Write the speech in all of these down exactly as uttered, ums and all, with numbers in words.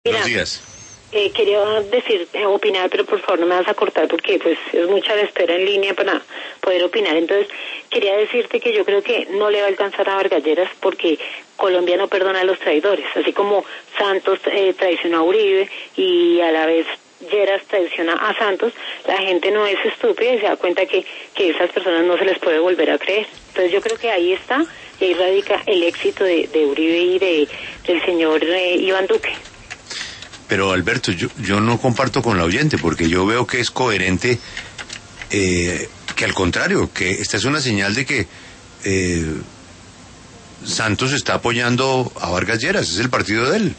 Buenos días. Eh, quería decir, eh, opinar, pero por favor no me vas a cortar porque pues es mucha la espera en línea para poder opinar. Entonces, quería decirte que yo creo que no le va a alcanzar a Vargas Lleras porque Colombia no perdona a los traidores. Así como Santos eh, traicionó a Uribe y a la vez Lleras traiciona a Santos, la gente no es estúpida y se da cuenta que, que esas personas no se les puede volver a creer. Entonces yo creo que ahí está, y ahí radica el éxito de, de Uribe y de del señor eh, Iván Duque. Pero Alberto, yo, yo no comparto con la oyente, porque yo veo que es coherente, eh, que al contrario, que esta es una señal de que eh, Santos está apoyando a Vargas Lleras, es el partido de él.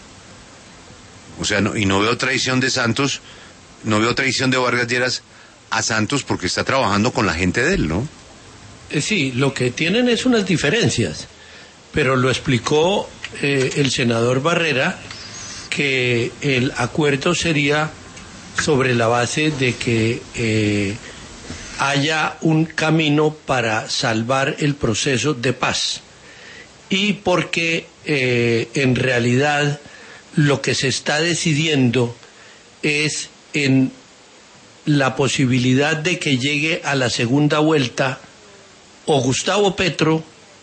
O sea, no, y no veo traición de Santos, no veo traición de Vargas Lleras a Santos porque está trabajando con la gente de él, ¿no? Eh, sí, lo que tienen es unas diferencias, pero lo explicó eh, el senador Barrera, que el acuerdo sería sobre la base de que eh, haya un camino para salvar el proceso de paz y porque eh, en realidad lo que se está decidiendo es en la posibilidad de que llegue a la segunda vuelta o Gustavo Petro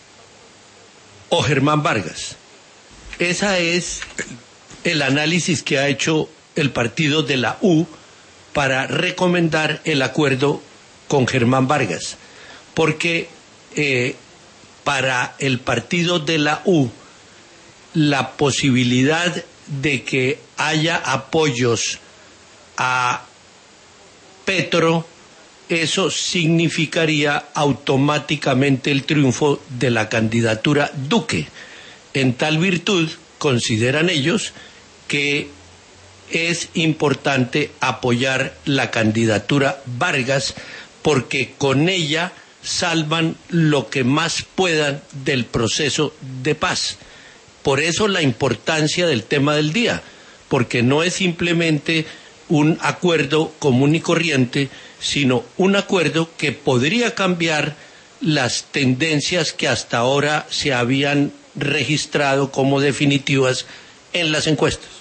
o Germán Vargas. Esa es el análisis que ha hecho el partido de la U para recomendar el acuerdo con Germán Vargas, porque eh, para el partido de la U la posibilidad de que haya apoyos a Petro, eso significaría automáticamente el triunfo de la candidatura Duque. En tal virtud, consideran ellos que es importante apoyar la candidatura Vargas porque con ella salvan lo que más puedan del proceso de paz. Por eso la importancia del tema del día, porque no es simplemente un acuerdo común y corriente, sino un acuerdo que podría cambiar las tendencias que hasta ahora se habían registrado como definitivas en las encuestas.